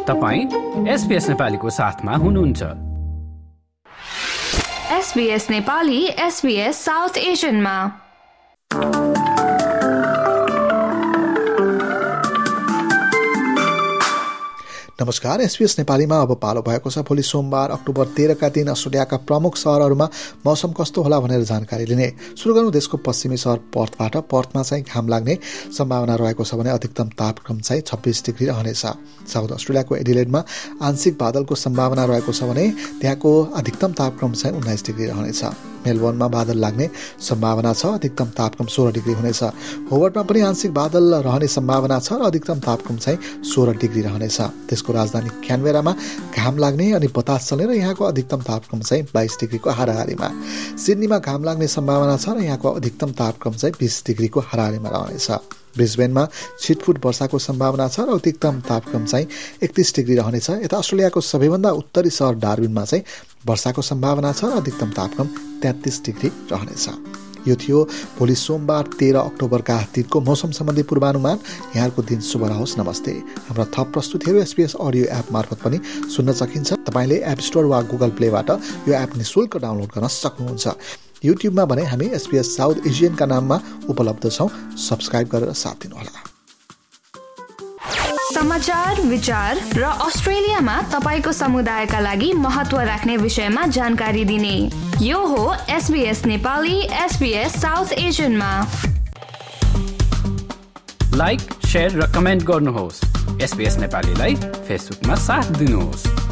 तपाईं SBS नेपालीको साथमा हुनुहुन्छ। SBS नेपाली SBS साउथ एशियनमा। नमस्कार, SBS नेपालीमा अब पालो भएको छ भोलि सोमबार अक्टोबर 13 का दिन अस्ट्रेलियाका प्रमुख शहरहरूमा मौसम कस्तो होला भनेर जानकारी लिने। सुरु गर्नु देशको पश्चिमी शहर पर्थबाट। पर्थमा चाहिँ घाम लाग्ने सम्भावना रहेको छ भने अधिकतम तापक्रम चाहिँ 26 डिग्री रहनेछ। साउथ अस्ट्रेलियाको एडिलेडमा आंशिक बादलको सम्भावना रहेको छ भने त्यहाँको अधिकतम तापक्रम चाहिँ 19 डिग्री रहनेछ। मेलबोर्नमा बादल लाग्ने सम्भावना छ, अधिकतम तापक्रम 16 डिग्री हुनेछ। होबार्टमा पनि आंशिक बादल रहने सम्भावना छ र अधिकतम तापक्रम चाहिँ 16 डिग्री रहनेछ। त्यसको राजधानी क्यानबेरामा घाम लाग्ने अनि बतास चल्ने र यहाँको अधिकतम तापक्रम चाहिँ 22 डिग्रीको हाराहारीमा। सिडनीमा घाम लाग्ने सम्भावना छ र यहाँको अधिकतम तापक्रम चाहिँ 20 डिग्रीको हाराहारीमा रहनेछ। ब्रिस्बेनमा छिटफुट वर्षाको सम्भावना छ र अधिकतम तापक्रम चाहिँ 31 डिग्री रहनेछ। यता अस्ट्रेलियाको सबैभन्दा उत्तरी शहर डार्विनमा चाहिँ वर्षाको सम्भावना छ र अधिकतम तापक्रम 33 डिग्री रहनेछ। यो थियो भोलि सोमबार 13 अक्टोबरका दिनको मौसम सम्बन्धी पूर्वानुमान। यहाँको दिन शुभ रहोस्। नमस्ते। हाम्रा थप प्रस्तुतिहरू SBS अडियो एप मार्फत पनि सुन्न सकिन्छ। तपाईँले एप स्टोर वा गुगल प्लेबाट यो एप निःशुल्क डाउनलोड गर्न सक्नुहुन्छ। युट्युबमा भने हामी SBS साउथ एशियनका नाममा उपलब्ध छौँ। सब्स्क्राइब गरेर साथ दिनुहोला। समाचार, विचार र अस्ट्रेलियामा तपाईको समुदायका लागि महत्त्व राख्ने विषयमा जानकारी दिने यो हो SBS नेपाली SBS साउथ एशियनमा। लाइक, शेयर र कमेन्ट गर्नुहोस्। SBS नेपालीलाई फेसबुकमा साथ दिनुहोस्।